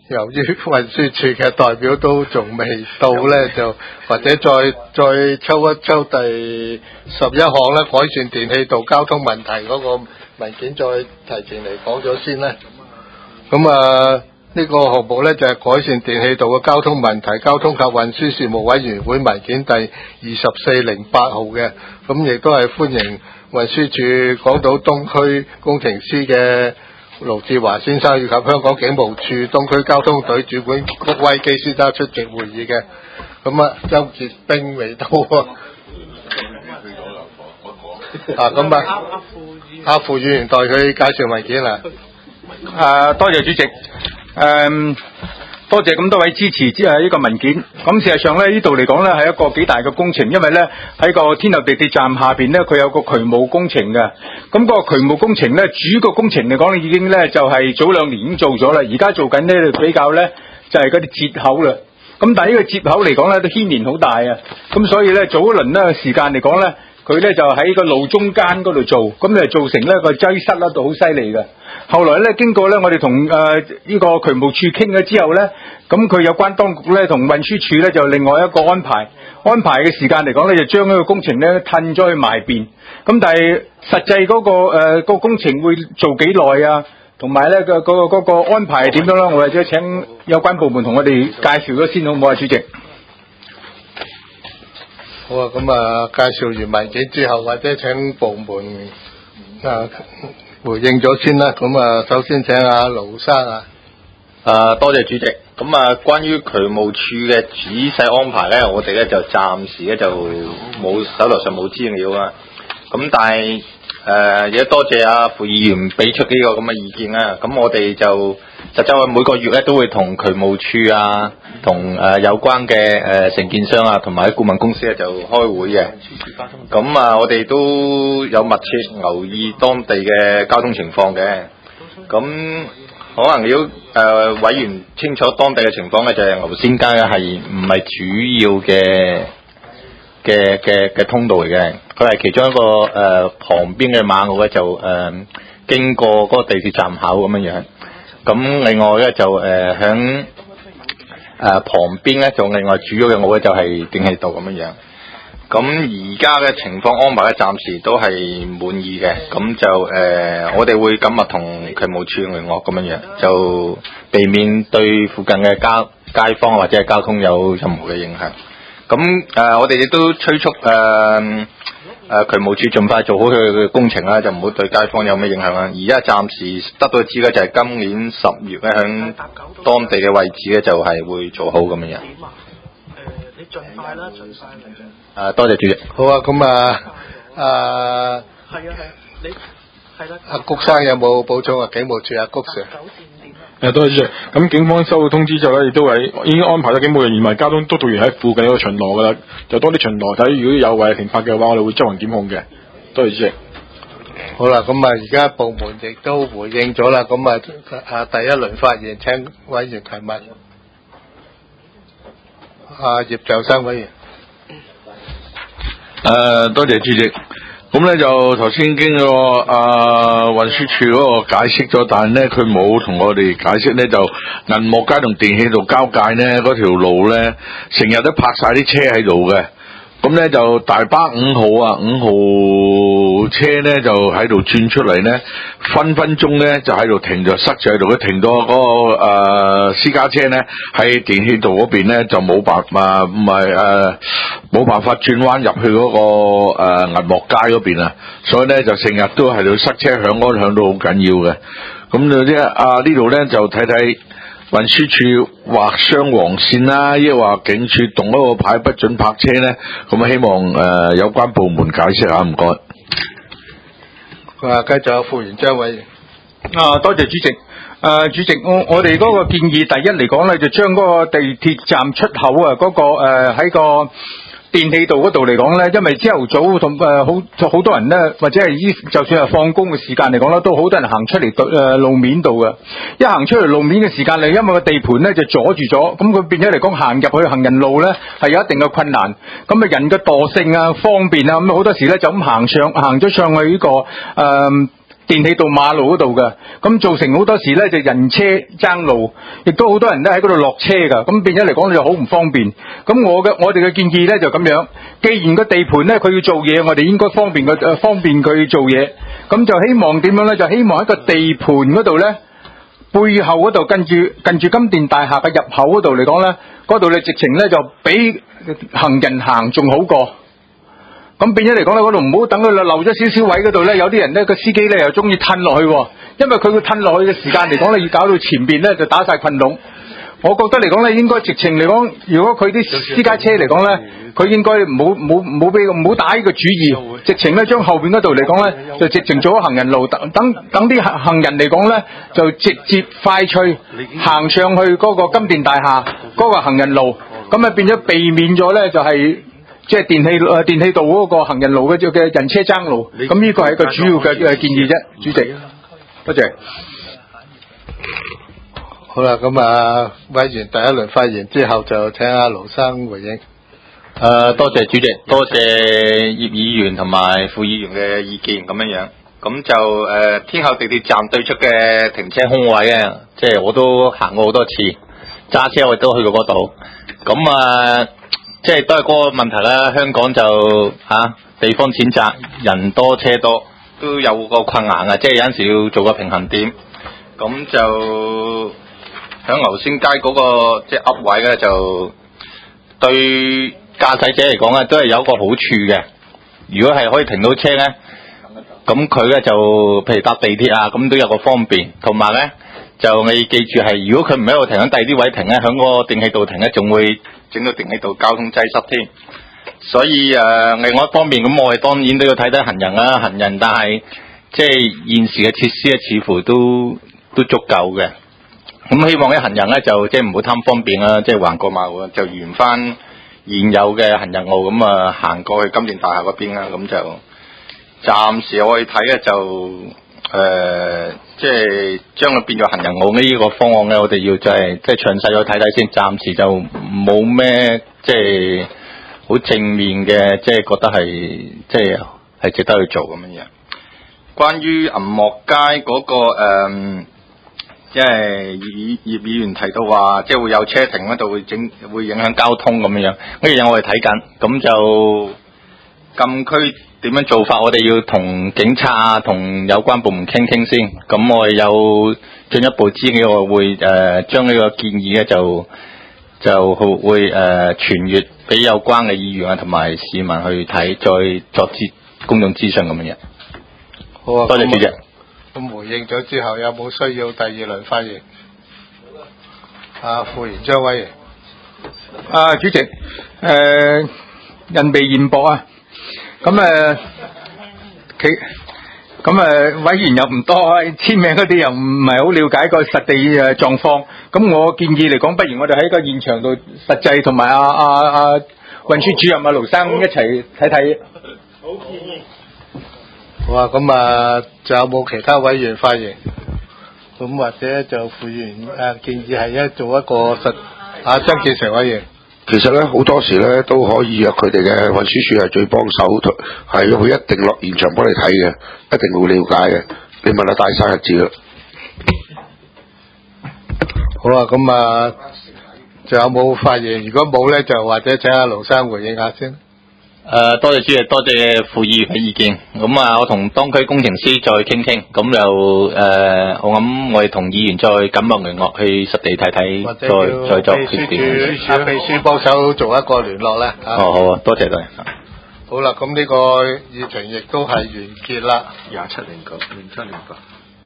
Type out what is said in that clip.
由於運輸署嘅代表都仲未到咧，就或者再抽一抽第11項咧，改善電氣道交通問題嗰個文件再提前嚟講咗先啦。咁啊，呢個項目咧就係改善電氣道嘅交通問題，交通及運輸事務委員會文件第2408號嘅，咁亦都係歡迎運輸署港島東區工程師嘅盧志華先生以及香港警務處東區交通隊主管谷威基先生出席會議嘅。咁啊，周傑兵未到啊。咁啊，阿副議員代佢介紹文件啦。 多謝主席。多謝咁多位支持呢個文件。咁事實上咧，呢度嚟講咧係一個幾大嘅工程，因為咧喺個天后地鐵站下邊咧，佢有個渠務工程嘅。咁嗰個渠務工程咧，主個工程嚟講已經咧就係早2年已經做咗啦，而家做緊呢比較咧就係嗰啲接口啦。咁但係呢個接口嚟講咧都牽連好大啊。咁所以咧早一輪咧時間嚟講咧，佢咧就喺個路中間嗰度做，咁就造成咧個擠塞啦，到好犀利嘅。後來咧經過咧我哋同呢個渠務處傾咗之後咧，咁佢有關當局咧同運輸署咧就另外一個安排嘅時間嚟講咧，就將呢個工程咧褪咗去埋邊。咁但係實際嗰個工程會做幾耐啊？同埋咧嗰個安排係點樣啦？我或者請有關部門同我哋介紹咗先好唔好啊，主席？ 好啊，咁啊，介紹完文件之後，或者請部門回應咗先啦。咁啊，首先請阿盧生啊。 多謝主席。咁啊，關於渠務處嘅仔細安排咧，我哋咧就暫時咧就手頭上冇資料啊。咁但係亦都多謝阿副議員俾出呢個咁嘅意見啦。咁我哋就實際每個月咧都會同渠務處啊，同有關嘅承建商啊，同埋啲顧問公司咧就開會嘅。咁啊，我哋都有密切留意當地嘅交通情況嘅。咁可能如果委員清楚當地嘅情況咧，就係牛仙街係唔係主要嘅通道嚟嘅，佢係其中一個旁邊嘅馬路咧就經過嗰個地鐵站口咁樣樣。咁另外咧就響旁邊咧就另外主要嘅路咧就係電氣道咁樣樣。咁而家嘅情況安排咧暫時都係滿意嘅。咁就我哋會緊密同渠務處聯絡咁樣樣，就避免對附近嘅街坊或者係交通有任何嘅影響。咁我哋亦都催促渠務處盡快做好佢嘅工程啦，就唔好對街坊有咩影響啦。而家暫時得到嘅資料就係今年10月咧，響當地嘅位置咧就係會做好咁樣樣。 你盡快啦，盡快嚟。 多謝主席。 好啊，咁啊， 你係啦。 阿谷生有冇補充啊？警務處阿谷 Sir。 多謝主席。咁警方收到通知之後咧，亦都已經安排咗警務人員同埋交通督導員喺附近一個巡邏噶啦，就多啲巡邏睇，如果有違停泊嘅話，我哋會執行檢控嘅。多謝主席。 好啦，咁啊，而家部門亦都回應咗啦，咁啊，第一輪發言請委員提問。葉長生委員。 多謝主席。咁咧就頭先經過運輸署嗰個解釋咗，但係咧佢冇同我哋解釋咧，就銀幕街同電氣道交界咧嗰條路咧，成日都泊晒啲車喺度嘅。咁咧就大巴5號車咧就喺度轉出嚟咧，分鐘咧就喺度停就塞住喺度，佢停到嗰個私家車咧喺電氣道嗰邊咧就冇辦法轉彎入去嗰個銀幕街嗰邊啊，所以咧就成日都喺度塞車響到好緊要嘅。咁就呢度咧就睇睇運輸署畫雙黃線啦，抑或警署動嗰個牌不准泊車咧，咁希望有關部門解釋下，唔該。 繼續有副員張委員。 多謝主席。主席，我哋嗰個建議第一嚟講咧，就將嗰個地鐵站出口啊，嗰個喺個電氣道嗰度嚟講咧，因為朝頭早同好多人咧，或者係就算係放工嘅時間嚟講咧，都好多人行出嚟路面度嘅。一行出嚟路面嘅時間嚟，因為個地盤咧就阻住咗，咁佢變咗嚟講行入去行人路咧係有一定嘅困難。咁啊人嘅惰性啊、方便啊，咁好多時咧就咁行咗上去呢個電氣道馬路嗰度嘅，咁造成好多時咧就人車爭路，亦都好多人咧喺嗰度落車㗎，咁變咗嚟講就好唔方便。咁我哋嘅建議咧就咁樣，既然個地盤咧佢要做嘢，我哋應該方便佢做嘢，咁就希望點樣咧？就希望喺個地盤嗰度咧，背後嗰度近住金殿大廈嘅入口嗰度嚟講咧，嗰度咧直情咧就比行人行仲好過。咁變咗嚟講咧，嗰度唔好等佢漏咗少少位嗰度咧，有啲人咧個司機咧又中意褪落去喎，因為佢會褪落去嘅時間嚟講咧，要搞到前邊咧就打晒困籠。我覺得嚟講咧，應該直情嚟講，如果佢啲私家車嚟講咧，佢應該唔好打呢個主意，直情咧將後邊嗰度嚟講咧，就直情做咗行人路，等啲行人嚟講咧，就直接快脆行上去嗰個金殿大廈嗰個行人路，咁啊變咗避免咗咧就係。即係電氣道嗰個行人路嘅人車爭路，咁呢個係一個主要嘅建議啫，主席。多謝。 好啦，咁啊，委員第一輪發言之後，就請阿盧生回應。 多謝主席，多謝葉議員同埋副議員嘅意見咁樣。咁就天后地鐵站對出嘅停車空位啊，即係我都行過好多次，揸車我亦都去過嗰度。咁即係都係嗰個問題啦，香港就地方淺窄，人多車多，都有個困難啊！即係有陣時要做個平衡點。咁就響牛仙街嗰個即係噏位咧，就對駕駛者嚟講咧，都係有一個好處嘅。如果係可以停到車咧，咁佢咧就譬如搭地鐵啊，咁都有個方便。同埋咧，就你記住係，如果佢唔喺度停，喺第二啲位停咧，響嗰個電氣道停咧，仲會整到電氣道交通擠塞添。所以另外一方面，咁我哋當然都要睇睇行人啦，行人但係即係現時嘅設施咧，似乎都足夠嘅。咁希望啲行人咧就即係唔好貪方便啦，即係橫過馬路就沿翻現有嘅行人路咁行過去金殿大廈嗰邊啦。咁就暫時我哋睇咧就即係將佢變咗行人路呢個方案咧，我哋要即係詳細去睇睇先。暫時就冇咩即係好正面嘅，即係覺得係即係值得去做咁樣。關於銀幕街嗰個即係葉議員提到話，即係會有車停嗰度會影響交通咁樣。呢樣嘢我哋睇緊，咁就禁區點樣做法，我哋要同警察啊、同有關部門傾傾先。咁我哋有進一步資料，我會將呢個建議咧就會傳閱俾有關嘅議員啊同埋市民去睇，再作公眾諮詢咁樣。 好啊， 多謝主席。 咁回應咗之後，有冇需要第二輪發言？副員張委員。 主席，人備辯駁啊。咁委員又唔多，簽名嗰啲又唔係好了解個實地狀況。咁我建議嚟講，不如我哋喺個現場度實際同埋運輸主任盧生一齊睇睇。好建議。 好啊，咁仲有冇其他委員發言？咁或者就副員建議係做一個張建成委員。 其實咧好多時咧都可以約佢哋嘅運輸署係最幫手，係佢一定落現場幫你睇嘅，一定會了解嘅。你問下大生日子啦。 好啦，咁仲有冇發言？如果冇咧，就或者請阿盧生回應下先。 多謝主席，多謝副議員嘅意見。咁我同當區工程師再傾傾，咁就我諗我哋同議員再緊密聯絡去實地睇睇，再作決定。 秘書幫手做一個聯絡咧。 好啊，多謝。 好啦，咁呢個議程亦都係完結啦。 2709、0708。